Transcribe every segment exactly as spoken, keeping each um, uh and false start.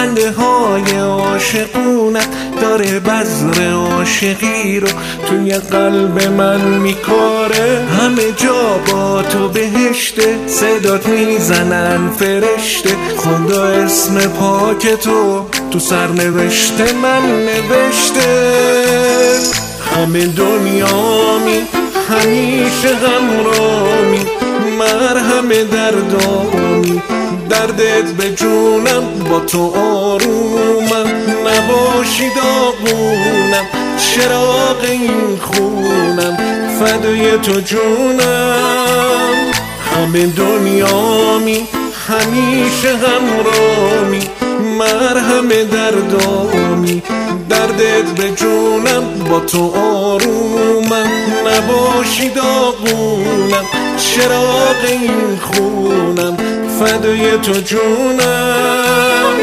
خنده های عاشقونت داره بذر عاشقی رو توی قلب من میکاره. همه جا با تو بهشته، صدات میزنن فرشته، خدا اسم پاک تو تو سرنوشته من نوشته. همه دنیامی همیشه غمرامی، مرهم دردامی، دردت به جونم با تو آرومم. نباشی داغونم چراغ این خونم، فدای تو جونم. همه دنیامی همیشه غمرامی، مرهم دردامی، دردت به جونم با تو آرومم. نباشی داغونم چراغ این خونم، فدای تو جونم.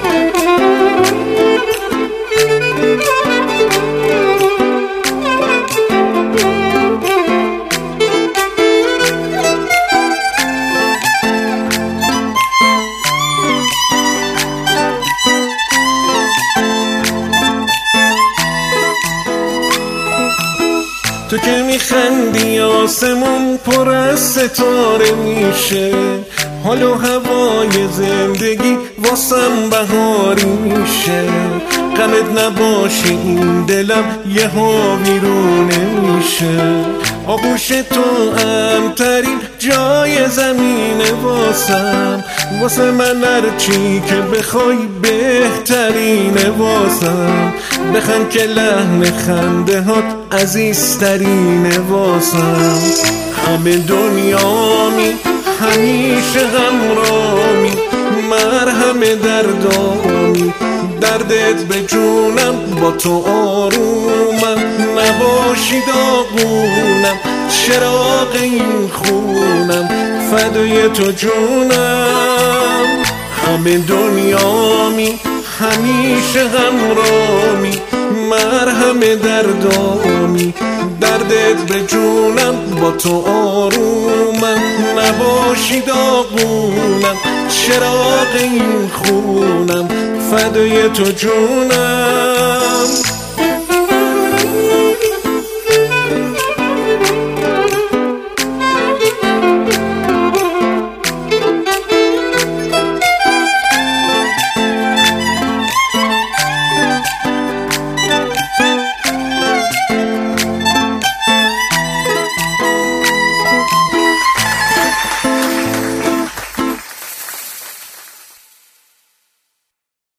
تو که میخندی آسمون پر از ستاره میشه، حال و هوای زندگی واسم بهاری میشه. غمت نباشی این دلم یه ها ویرونه میشه. آغوش تو امترین جای زمینه واسم، واسه من هرچی که بخوای بهترینه واسم. بخند که لحن خنده هات عزیزترینه واسم. همه دنیامی همیشه غمرامی، مرهم دردامی، دردت به جونم با تو آرومم. نباشی داغونم چراغ این خونم، فدای تو جونم. همه دنیامی همیشه غمرامی، مرهم دردامی، دردت به جونم با تو آرومم. نباشی داغونم چراغ این خونم، فدای تو جونم.